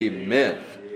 Amen.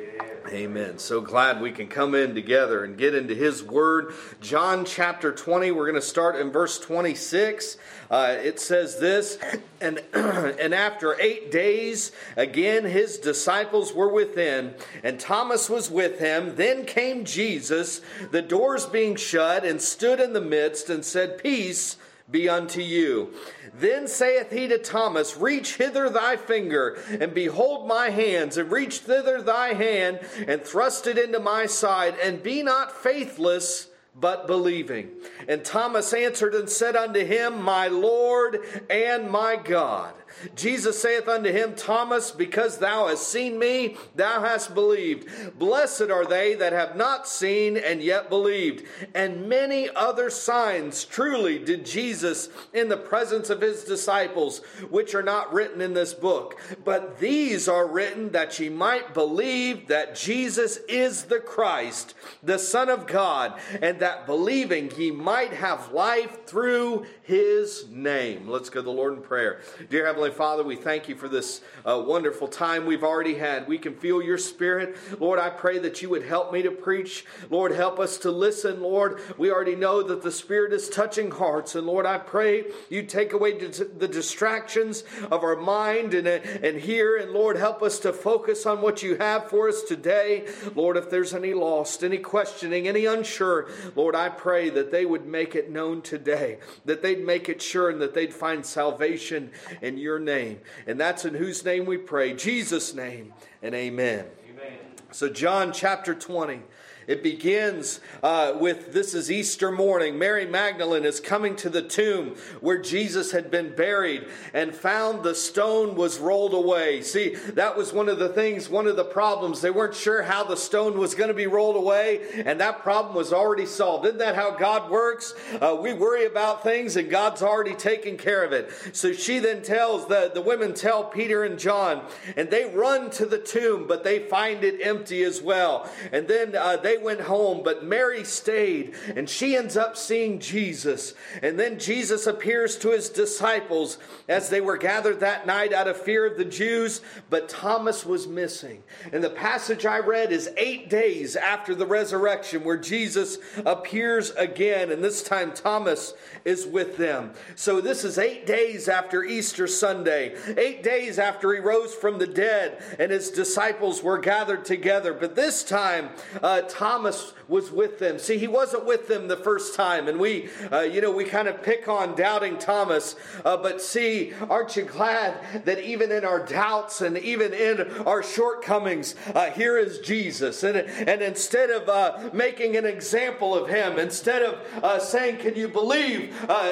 Amen. So glad we can come in together and get into His Word. John chapter 20, we're going to start in verse 26. It says this, and after 8 days, again His disciples were within, and Thomas was with him. Then came Jesus, the doors being shut, and stood in the midst, and said, Peace be unto you. Then saith he to Thomas, Reach hither thy finger, and behold my hands, and reach thither thy hand, and thrust it into my side, and be not faithless, but believing. And Thomas answered and said unto him, My Lord and my God. Jesus saith unto him, Thomas, because thou hast seen me, thou hast believed. Blessed are they that have not seen and yet believed. And many other signs truly did Jesus in the presence of his disciples, which are not written in this book. But these are written that ye might believe that Jesus is the Christ, the Son of God, and that believing ye might have life through his name. Let's go to the Lord in prayer. Dear Heavenly Father, we thank you for this wonderful time we've already had. We can feel your Spirit. Lord, I pray that you would help me to preach. Lord, help us to listen. Lord, we already know that the Spirit is touching hearts. And Lord, I pray you take away the distractions of our mind and hear. And Lord, help us to focus on what you have for us today. Lord, if there's any lost, any questioning, any unsure, Lord, I pray that they would make it known today, that they'd make it sure, and that they'd find salvation in your name. And that's in whose name we pray, Jesus' name, and amen. Amen. So John chapter 20. It begins with, this is Easter morning. Mary Magdalene is coming to the tomb where Jesus had been buried and found the stone was rolled away. See, that was one of the things, one of the problems. They weren't sure how the stone was going to be rolled away, and that problem was already solved. Isn't that how God works? We worry about things, and God's already taken care of it. So she then tells, the women tell Peter and John, and they run to the tomb, but they find it empty as well. And then they went home, but Mary stayed, and she ends up seeing Jesus. And then Jesus appears to his disciples as they were gathered that night out of fear of the Jews, but Thomas was missing. And the passage I read is 8 days after the resurrection, where Jesus appears again, and this time Thomas is with them. So this is 8 days after Easter Sunday, 8 days after he rose from the dead and his disciples were gathered together. But this time Thomas was with them. See, he wasn't with them the first time, and we kind of pick on doubting Thomas, but see, aren't you glad that even in our doubts and even in our shortcomings, here is Jesus, and instead of making an example of him, instead of saying, can you believe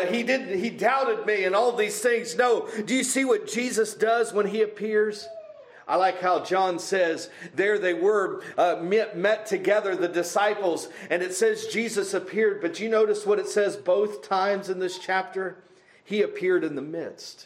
he doubted me and all these things, no, do you see what Jesus does when he appears? I like how John says, there they were met together, the disciples, and it says Jesus appeared. But you notice what it says both times in this chapter? He appeared in the midst.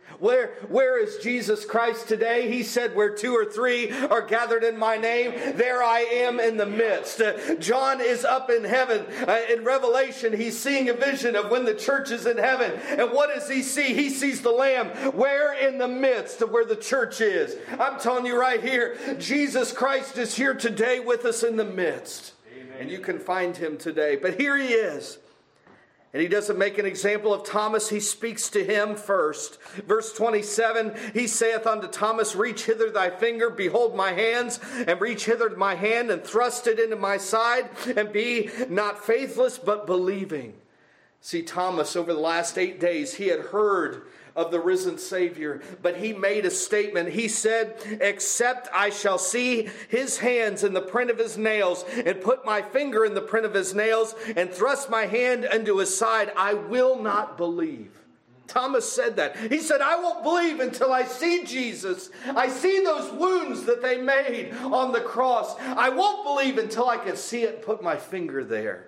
Where is Jesus Christ today? He said, where 2 or 3 are gathered in my name, there I am in the midst. John is up in heaven. In Revelation, he's seeing a vision of when the church is in heaven. And what does he see? He sees the Lamb. Where? In the midst of where the church is. I'm telling you right here, Jesus Christ is here today with us in the midst. Amen. And you can find him today. But here he is. And he doesn't make an example of Thomas. He speaks to him first. Verse 27, he saith unto Thomas, Reach hither thy finger, behold my hands, and reach hither my hand, and thrust it into my side, and be not faithless, but believing. See, Thomas, over the last 8 days, he had heard of the risen Savior, but he made a statement. He said, except I shall see his hands in the print of his nails, and put my finger in the print of his nails, and thrust my hand into his side, I will not believe. Thomas said that. He said, I won't believe until I see Jesus. I see those wounds that they made on the cross. I won't believe until I can see it and put my finger there.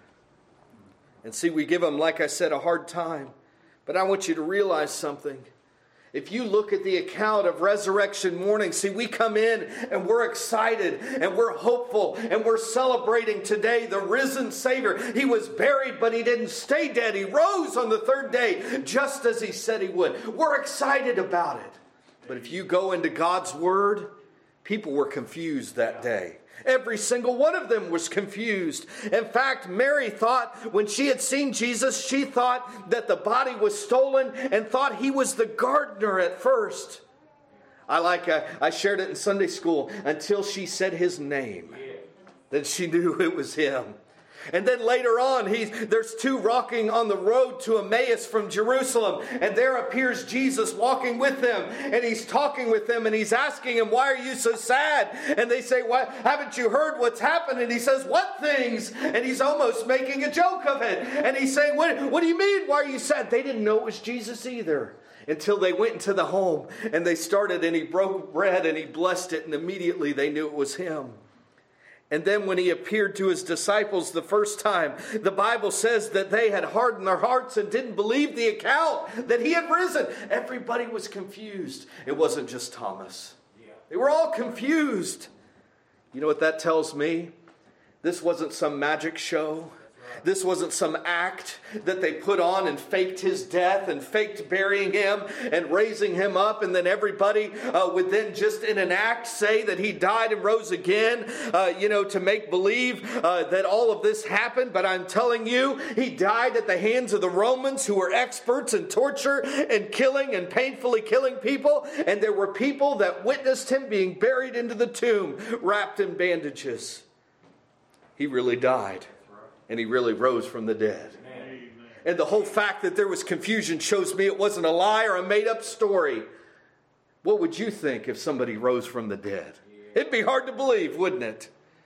And see, we give him, like I said, a hard time. But I want you to realize something. If you look at the account of resurrection morning, see, we come in and we're excited and we're hopeful and we're celebrating today the risen Savior. He was buried, but he didn't stay dead. He rose on the third day, just as he said he would. We're excited about it. But if you go into God's Word, People were confused that day. Every single one of them was confused. In fact, Mary thought when she had seen Jesus, she thought that the body was stolen and thought he was the gardener at first. I shared it in Sunday school until she said his name. Then she knew it was him. And then later on, there's two walking on the road to Emmaus from Jerusalem. And there appears Jesus walking with them. And he's talking with them. And he's asking them, why are you so sad? And they say, "What? Haven't you heard what's happened?" And he says, "What things?" And he's almost making a joke of it. And he's saying, what do you mean? Why are you sad? They didn't know it was Jesus either. Until they went into the home. And they started, and he broke bread and he blessed it. And immediately they knew it was him. And then when he appeared to his disciples the first time, the Bible says that they had hardened their hearts and didn't believe the account that he had risen. Everybody was confused. It wasn't just Thomas. They were all confused. You know what that tells me? This wasn't some magic show. This wasn't some act that they put on and faked his death and faked burying him and raising him up. And then everybody would then just in an act say that he died and rose again, to make believe that all of this happened. But I'm telling you, he died at the hands of the Romans, who were experts in torture and killing and painfully killing people. And there were people that witnessed him being buried into the tomb, wrapped in bandages. He really died. And he really rose from the dead. Amen. And the whole fact that there was confusion shows me it wasn't a lie or a made-up story. What would you think if somebody rose from the dead? It'd be hard to believe, wouldn't it?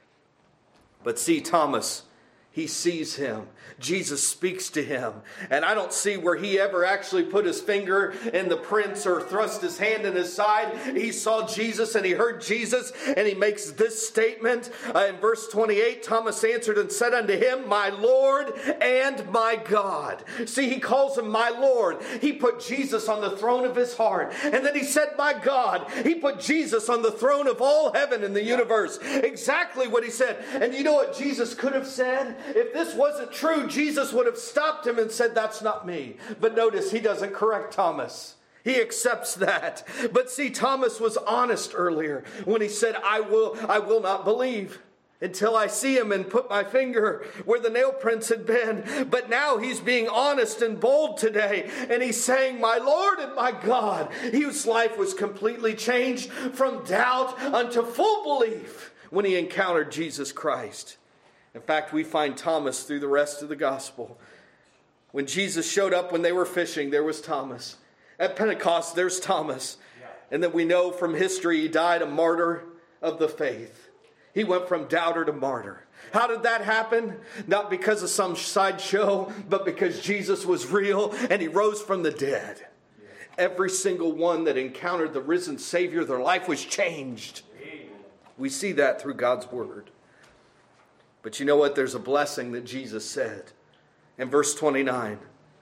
But see, Thomas, he sees him. Jesus speaks to him. And I don't see where he ever actually put his finger in the prints or thrust his hand in his side. He saw Jesus and he heard Jesus, and he makes this statement in verse 28. Thomas answered and said unto him, "My Lord and my God." See, he calls him my Lord. He put Jesus on the throne of his heart. And then he said, "My God." He put Jesus on the throne of all heaven and the universe. Exactly what he said. And you know what Jesus could have said? If this wasn't true, Jesus would have stopped him and said, "That's not me." But notice, he doesn't correct Thomas. He accepts that. But see, Thomas was honest earlier when he said, I will not believe until I see him and put my finger where the nail prints had been. But now he's being honest and bold today. And he's saying, "My Lord and my God." His life was completely changed from doubt unto full belief when he encountered Jesus Christ. In fact, we find Thomas through the rest of the gospel. When Jesus showed up when they were fishing, there was Thomas. At Pentecost, there's Thomas. And then we know from history he died a martyr of the faith. He went from doubter to martyr. How did that happen? Not because of some sideshow, but because Jesus was real and he rose from the dead. Every single one that encountered the risen Savior, their life was changed. We see that through God's word. But you know what? There's a blessing that Jesus said. In verse 29,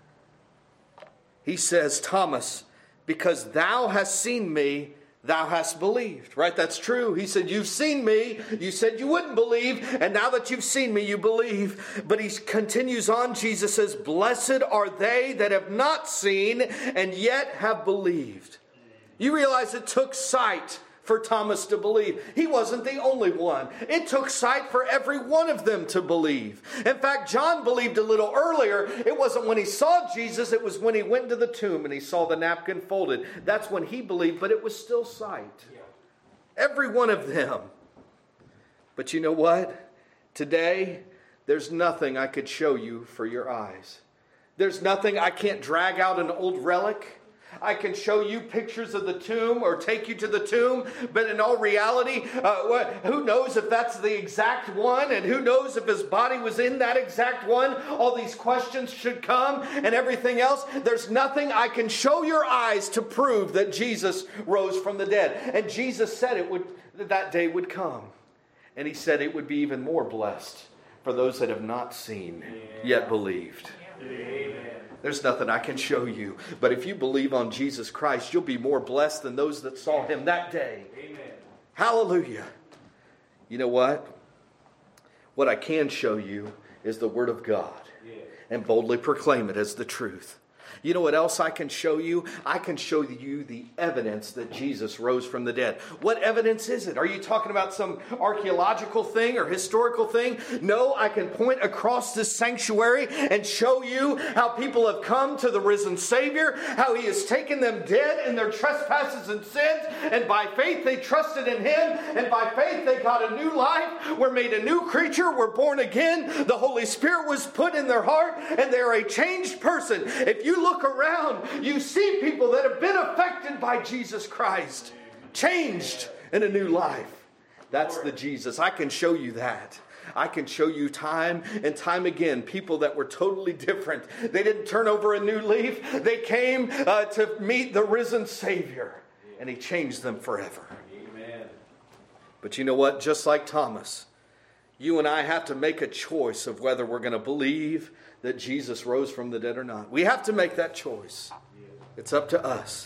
he says, "Thomas, because thou hast seen me, thou hast believed." Right? That's true. He said, "You've seen me. You said you wouldn't believe. And now that you've seen me, you believe." But he continues on. Jesus says, "Blessed are they that have not seen and yet have believed." You realize it took sight for Thomas to believe. He wasn't the only one. It took sight for every one of them to believe. In fact, John believed a little earlier. It wasn't when he saw Jesus. It was when he went to the tomb and he saw the napkin folded. That's when he believed, but it was still sight. Every one of them. But you know what? Today, there's nothing I could show you for your eyes. There's nothing. I can't drag out an old relic. I can show you pictures of the tomb or take you to the tomb, but in all reality, who knows if that's the exact one, and who knows if his body was in that exact one? All these questions should come and everything else. There's nothing I can show your eyes to prove that Jesus rose from the dead. And Jesus said that day would come. And he said it would be even more blessed for those that have not seen yet believed. Amen. There's nothing I can show you. But if you believe on Jesus Christ, you'll be more blessed than those that saw him that day. Amen. Hallelujah. You know what? What I can show you is the Word of God. And boldly proclaim it as the truth. You know what else I can show you? I can show you the evidence that Jesus rose from the dead. What evidence is it? Are you talking about some archaeological thing or historical thing? No, I can point across this sanctuary and show you how people have come to the risen Savior, how He has taken them dead in their trespasses and sins, and by faith they trusted in Him, and by faith they got a new life, were made a new creature, were born again, the Holy Spirit was put in their heart, and they're a changed person. If you look around, you see people that have been affected by Jesus Christ, changed in a new life. That's the Jesus. I can show you that. I can show you time and time again people that were totally different. They didn't turn over a new leaf. They came to meet the risen Savior, and He changed them forever. Amen. But you know what? Just like Thomas, you and I have to make a choice of whether we're going to believe that Jesus rose from the dead or not. We have to make that choice. It's up to us.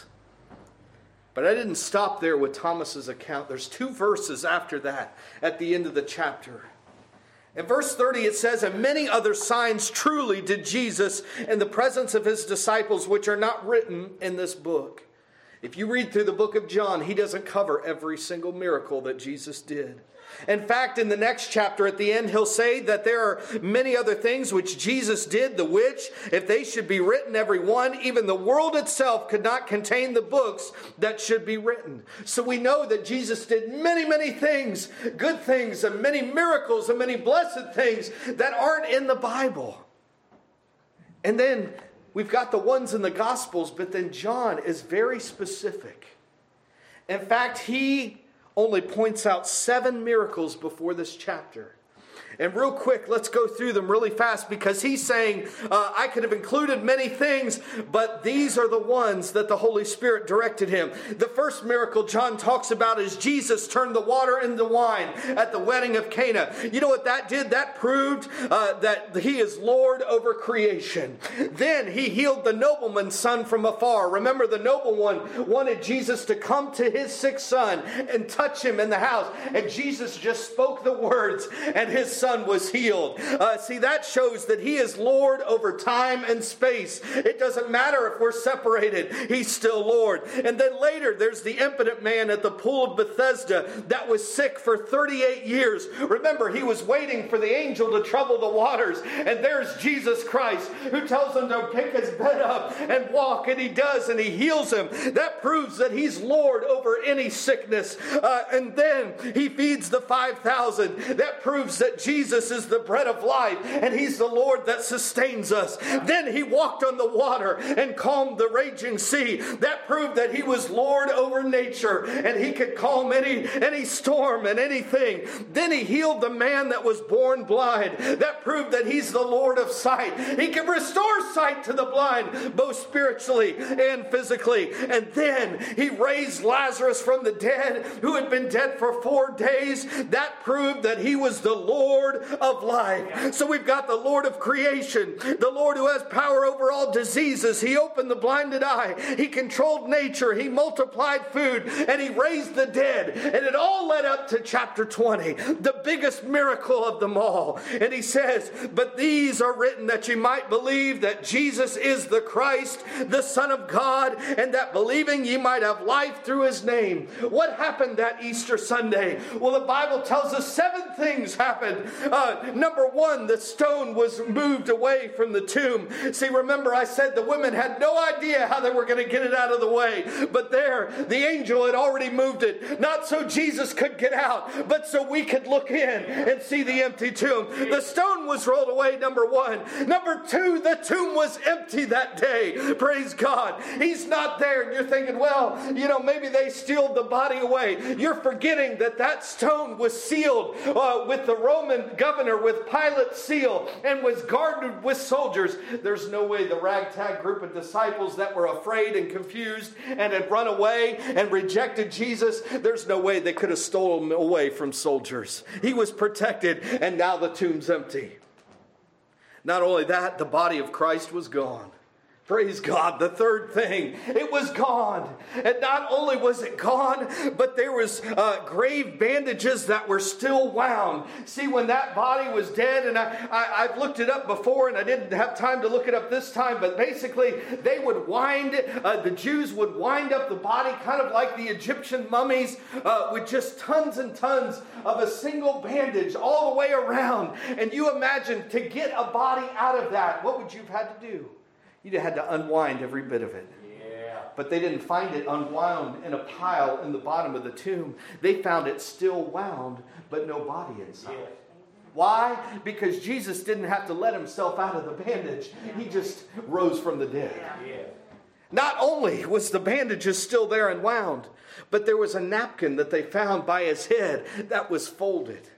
But I didn't stop there with Thomas's account. There's 2 verses after that at the end of the chapter. In verse 30 it says, "And many other signs truly did Jesus in the presence of His disciples, which are not written in this book." If you read through the book of John, he doesn't cover every single miracle that Jesus did. In fact, in the next chapter at the end, he'll say that there are many other things which Jesus did, the which, if they should be written every one, even the world itself could not contain the books that should be written. So we know that Jesus did many, many things, good things, and many miracles, and many blessed things that aren't in the Bible. And then we've got the ones in the Gospels, but then John is very specific. In fact, he only points out 7 miracles before this chapter. And real quick, let's go through them really fast, because he's saying, I could have included many things, but these are the ones that the Holy Spirit directed him. The first miracle John talks about is Jesus turned the water into wine at the wedding of Cana. You know what that did? That proved that He is Lord over creation. Then He healed the nobleman's son from afar. Remember, the nobleman wanted Jesus to come to his sick son and touch him in the house. And Jesus just spoke the words, and his son was healed. See, that shows that He is Lord over time and space. It doesn't matter if we're separated. He's still Lord. And then later, there's the impotent man at the pool of Bethesda that was sick for 38 years. Remember, he was waiting for the angel to trouble the waters. And there's Jesus Christ who tells him to pick his bed up and walk. And he does, and He heals him. That proves that He's Lord over any sickness. And then He feeds the 5,000. That proves that Jesus is the bread of life, and He's the Lord that sustains us. Then He walked on the water and calmed the raging sea. That proved that He was Lord over nature, and He could calm any storm and anything. Then He healed the man that was born blind. That proved that He's the Lord of sight. He can restore sight to the blind, both spiritually and physically. And then He raised Lazarus from the dead, who had been dead for 4 days. That proved that He was the Lord of life. So we've got the Lord of creation, the Lord who has power over all diseases. He opened the blinded eye. He controlled nature. He multiplied food, and He raised the dead. And it all led up to chapter 20, the biggest miracle of them all. And He says, "But these are written that ye might believe that Jesus is the Christ, the Son of God, and that believing ye might have life through His name." What happened that Easter Sunday? Well, the Bible tells us 7 things happened. Number 1, the stone was moved away from the tomb. See, remember I said the women had no idea how they were going to get it out of the way. But there, the angel had already moved it. Not so Jesus could get out, but so we could look in and see the empty tomb. The stone was rolled away, number 1. Number 2, the tomb was empty that day. Praise God. He's not there. And you're thinking, well, maybe they stealed the body away. You're forgetting that stone was sealed with the Roman governor, with Pilate's seal, and was guarded with soldiers. There's no way the ragtag group of disciples that were afraid and confused and had run away and rejected Jesus, there's no way they could have stolen him away from soldiers. He was protected, and now the tomb's empty. Not only that, the body of Christ was gone. Praise God. The third thing, it was gone. And not only was it gone, but there was grave bandages that were still wound. See, when that body was dead, and I've looked it up before, and I didn't have time to look it up this time, but basically they would the Jews would wind up the body kind of like the Egyptian mummies with just tons and tons of a single bandage all the way around. And you imagine, to get a body out of that, what would you have had to do? You'd had to unwind every bit of it. Yeah. But they didn't find it unwound in a pile in the bottom of the tomb. They found it still wound, but no body inside. Yeah. Why? Because Jesus didn't have to let himself out of the bandage. He just rose from the dead. Yeah. Not only was the bandages still there and wound, but there was a napkin that they found by his head that was folded.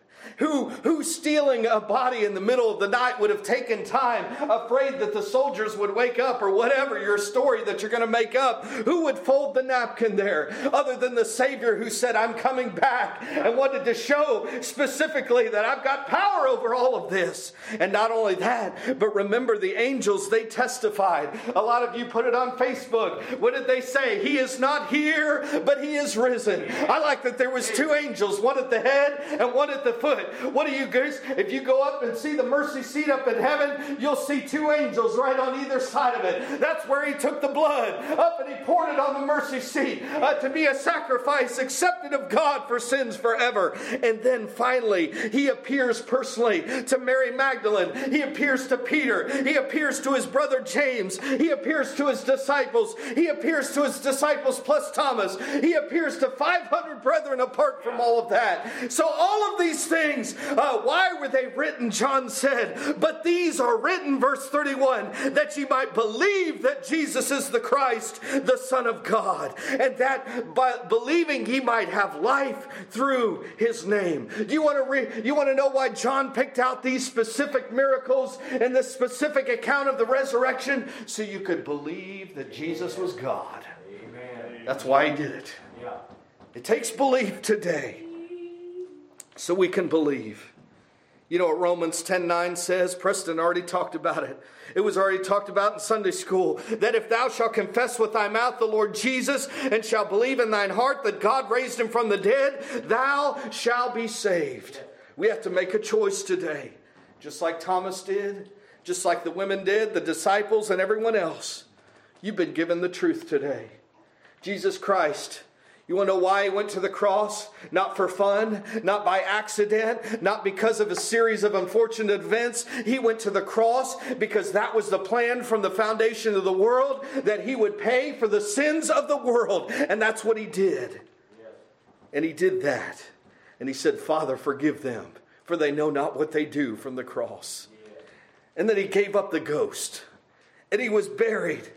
Who stealing a body in the middle of the night would have taken time, afraid that the soldiers would wake up, or whatever your story that you're going to make up? Who would fold the napkin there other than the Savior who said, I'm coming back, and wanted to show specifically that I've got power over all of this? And not only that, but remember the angels, they testified. A lot of you put it on Facebook. What did they say? He is not here, but he is risen. I like that there was two angels, one at the head and one at the foot. What do you guys, if you go up and see the mercy seat up in heaven, you'll see two angels right on either side of it. That's where he took the blood up and he poured it on the mercy seat to be a sacrifice accepted of God for sins forever. And then finally, he appears personally to Mary Magdalene. He appears to Peter. He appears to his brother James. He appears to his disciples. He appears to his disciples plus Thomas. He appears to 500 brethren apart from all of that. So all of these things, why were they written? John said, but these are written, verse 31, that ye might believe that Jesus is the Christ, the Son of God, and that by believing ye might have life through his name. Do you want to know why John picked out these specific miracles and this specific account of the resurrection? So you could believe that Jesus was God. Amen. That's why he did it. Yeah. It takes belief today, so we can believe. You know what Romans 10:9 says? Preston already talked about it. It was already talked about in Sunday school. That if thou shalt confess with thy mouth the Lord Jesus, and shalt believe in thine heart that God raised him from the dead, thou shalt be saved. We have to make a choice today. Just like Thomas did. Just like the women did, the disciples and everyone else. You've been given the truth today. Jesus Christ. You want to know why he went to the cross? Not for fun, not by accident, not because of a series of unfortunate events. He went to the cross because that was the plan from the foundation of the world, that he would pay for the sins of the world. And that's what he did. And he did that. And he said, Father, forgive them, for they know not what they do, from the cross. And then he gave up the ghost. And he was buried.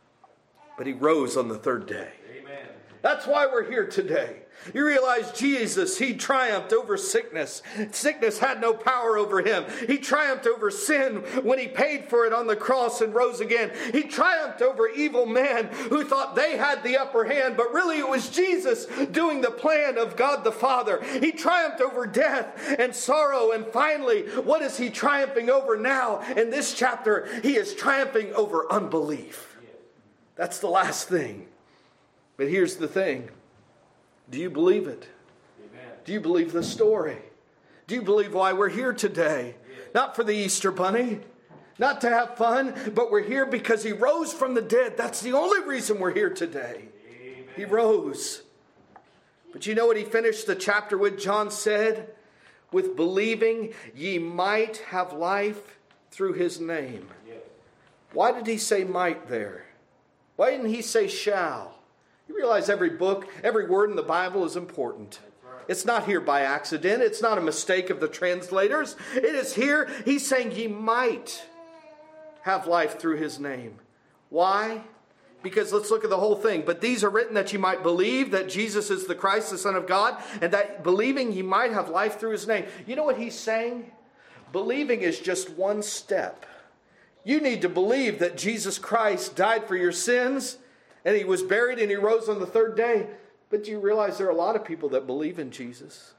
But he rose on the third day. That's why we're here today. You realize Jesus, he triumphed over sickness. Sickness had no power over him. He triumphed over sin when he paid for it on the cross and rose again. He triumphed over evil men who thought they had the upper hand, but really it was Jesus doing the plan of God the Father. He triumphed over death and sorrow. And finally, what is he triumphing over now? In this chapter, he is triumphing over unbelief. That's the last thing. But here's the thing. Do you believe it? Amen. Do you believe the story? Do you believe why we're here today? Yes. Not for the Easter bunny, not to have fun, but we're here because he rose from the dead. That's the only reason we're here today. Amen. He rose. But you know what he finished the chapter with? John said, with believing ye might have life through his name. Yes. Why did he say might there? Why didn't he say shall? You realize every book, every word in the Bible is important. It's not here by accident. It's not a mistake of the translators. It is here. He's saying ye might have life through his name. Why? Because let's look at the whole thing. But these are written that ye might believe that Jesus is the Christ, the Son of God, and that believing ye might have life through his name. You know what he's saying? Believing is just one step. You need to believe that Jesus Christ died for your sins, and he was buried and he rose on the third day. But do you realize there are a lot of people that believe in Jesus?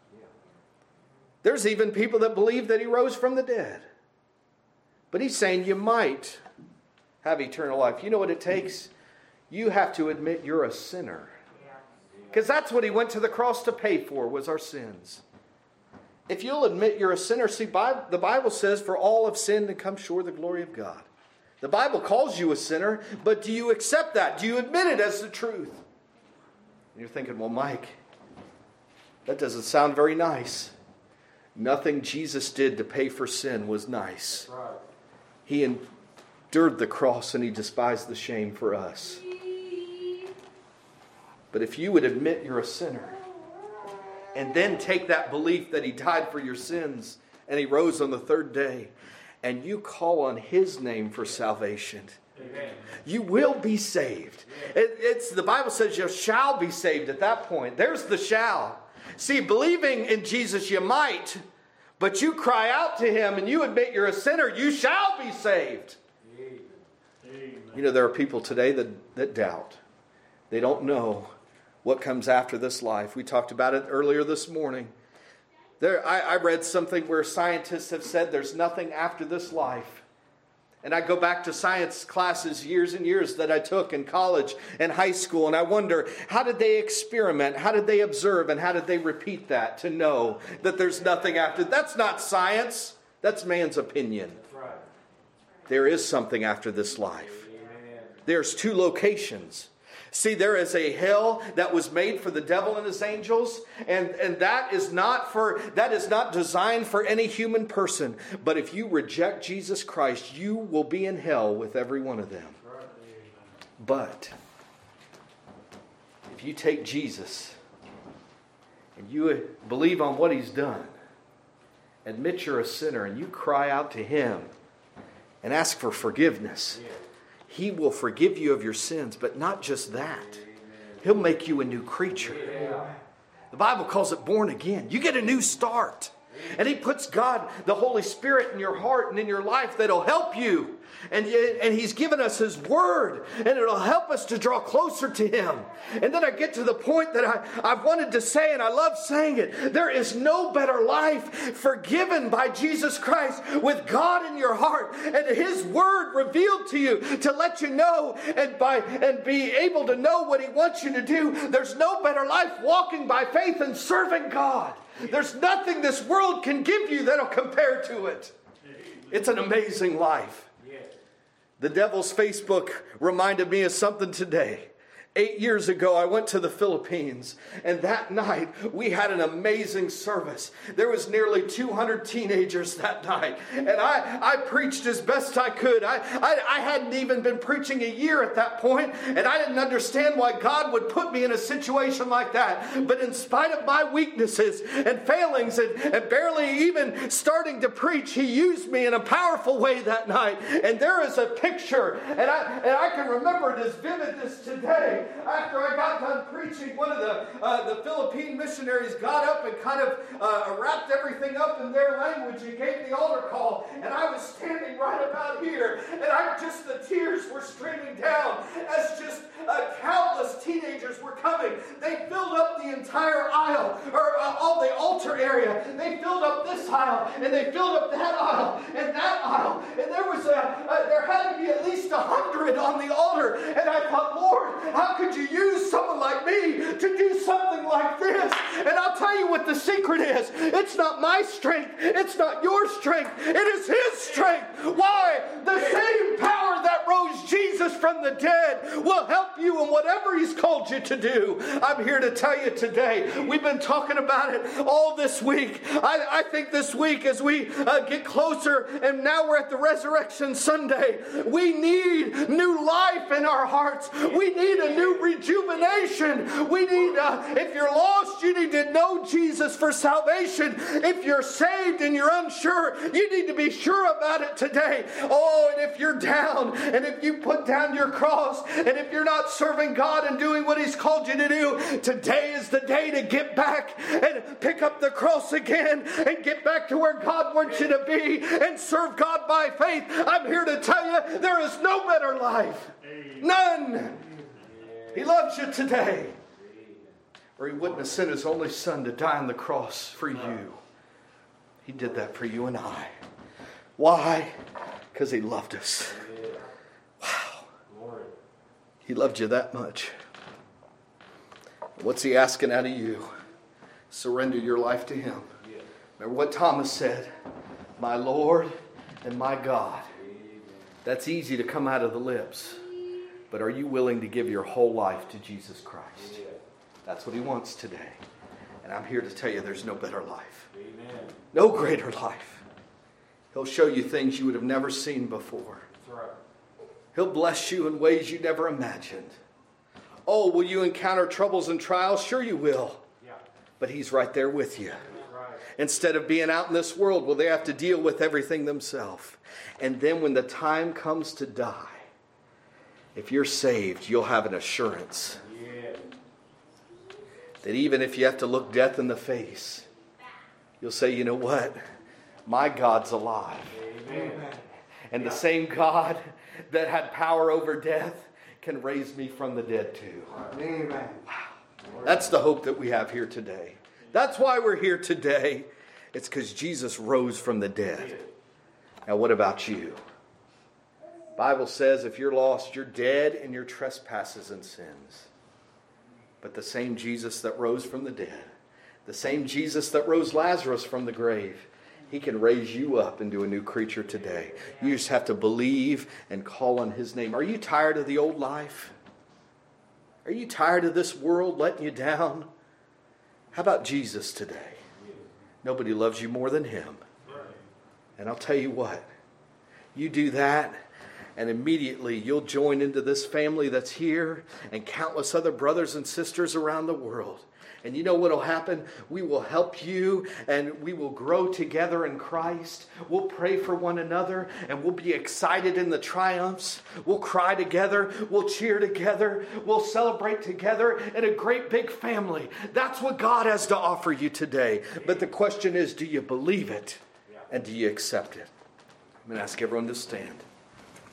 There's even people that believe that he rose from the dead. But he's saying you might. have eternal life. You know what it takes? You have to admit you're a sinner. Because that's what he went to the cross to pay for, was our sins. If you'll admit you're a sinner, see, the Bible says, for all have sinned and come short of the glory of God. The Bible calls you a sinner, but do you accept that? Do you admit it as the truth? And you're thinking, well, Mike, that doesn't sound very nice. Nothing Jesus did to pay for sin was nice. That's right. He endured the cross and he despised the shame for us. But if you would admit you're a sinner and then take that belief that he died for your sins and he rose on the third day and you call on his name for salvation, amen, you will be saved. The Bible says you shall be saved at that point. There's the shall. See, believing in Jesus you might, but you cry out to him and you admit you're a sinner, you shall be saved. Amen. You know, there are people today that doubt. They don't know what comes after this life. We talked about it earlier this morning. I read something where scientists have said there's nothing after this life. And I go back to science classes years and years that I took in college and high school, and I wonder, how did they experiment? How did they observe? And how did they repeat that to know that there's nothing after? That's not science. That's man's opinion. That's right. There is something after this life. Amen. There's two locations. See, there is a hell that was made for the devil and his angels, and that is not designed for any human person. But if you reject Jesus Christ, you will be in hell with every one of them. But if you take Jesus and you believe on what he's done, admit you're a sinner, and you cry out to him and ask for forgiveness, he will forgive you of your sins, but not just that. He'll make you a new creature. The Bible calls it born again. You get a new start. And he puts God, the Holy Spirit, in your heart and in your life that'll help you. And he's given us his word, and it'll help us to draw closer to him. And then I get to the point that I've wanted to say, and I love saying it. There is no better life forgiven by Jesus Christ with God in your heart and his word revealed to you to let you know and be able to know what he wants you to do. There's no better life walking by faith and serving God. There's nothing this world can give you that'll compare to it. It's an amazing life. The Devil's Facebook reminded me of something today. 8 years ago, I went to the Philippines, and that night we had an amazing service. There was nearly 200 teenagers that night, and I preached as best I could. I hadn't even been preaching a year at that point, and I didn't understand why God would put me in a situation like that. But in spite of my weaknesses and failings and barely even starting to preach, he used me in a powerful way that night. And there is a picture, and I can remember it as vivid as today. After I got done preaching, one of the Philippine missionaries got up and kind of wrapped everything up in their language and gave the altar call. And I was standing right about here, and the tears were streaming down as just countless teenagers were coming. They filled up the entire aisle, or all the altar area. They filled up this aisle, and they filled up that aisle, and that aisle. And there had to be at least 100 on the altar. And I thought, Lord, how could you use someone like me to do something like this? And I'll tell you what the secret is. It's not my strength. It's not your strength. It is his strength. Why? The same power that rose Jesus from the dead will help you in whatever he's called you to do. I'm here to tell you today, we've been talking about it all this week. I think this week as we get closer, and now we're at the Resurrection Sunday, we need new life in our hearts. We need a new rejuvenation. We need, if you're lost, you need to know Jesus for salvation. If you're saved and you're unsure, you need to be sure about it today. Oh, and if you're down, and if you put down your cross, and if you're not serving God and doing what he's called you to do, today is the day to get back and pick up the cross again and get back to where God wants you to be and serve God by faith. I'm here to tell you, there is no better life. None. He loves you today. Or he wouldn't have sent his only son to die on the cross for you. He did that for you and I. Why? Because he loved us. Wow. He loved you that much. What's He asking out of you? Surrender your life to Him. Remember what Thomas said, my Lord and my God. That's easy to come out of the lips. But are you willing to give your whole life to Jesus Christ? That's what He wants today. And I'm here to tell you there's no better life. Amen. No greater life. He'll show you things you would have never seen before. That's right. He'll bless you in ways you never imagined. Oh, will you encounter troubles and trials? Sure you will. Yeah. But He's right there with you. Right. Instead of being out in this world, will they have to deal with everything themselves? And then when the time comes to die, if you're saved, you'll have an assurance that even if you have to look death in the face, you'll say, you know what? My God's alive. Amen. And the same God that had power over death can raise me from the dead too. Amen. Wow. That's the hope that we have here today. That's why we're here today. It's because Jesus rose from the dead. Now what about you? The Bible says if you're lost, you're dead in your trespasses and sins. But the same Jesus that rose from the dead, the same Jesus that rose Lazarus from the grave, He can raise you up into a new creature today. You just have to believe and call on His name. Are you tired of the old life? Are you tired of this world letting you down? How about Jesus today? Nobody loves you more than Him. And I'll tell you what, you do that, and immediately you'll join into this family that's here and countless other brothers and sisters around the world. And you know what will happen? We will help you and we will grow together in Christ. We'll pray for one another and we'll be excited in the triumphs. We'll cry together. We'll cheer together. We'll celebrate together in a great big family. That's what God has to offer you today. But the question is, do you believe it? And do you accept it? I'm going to ask everyone to stand.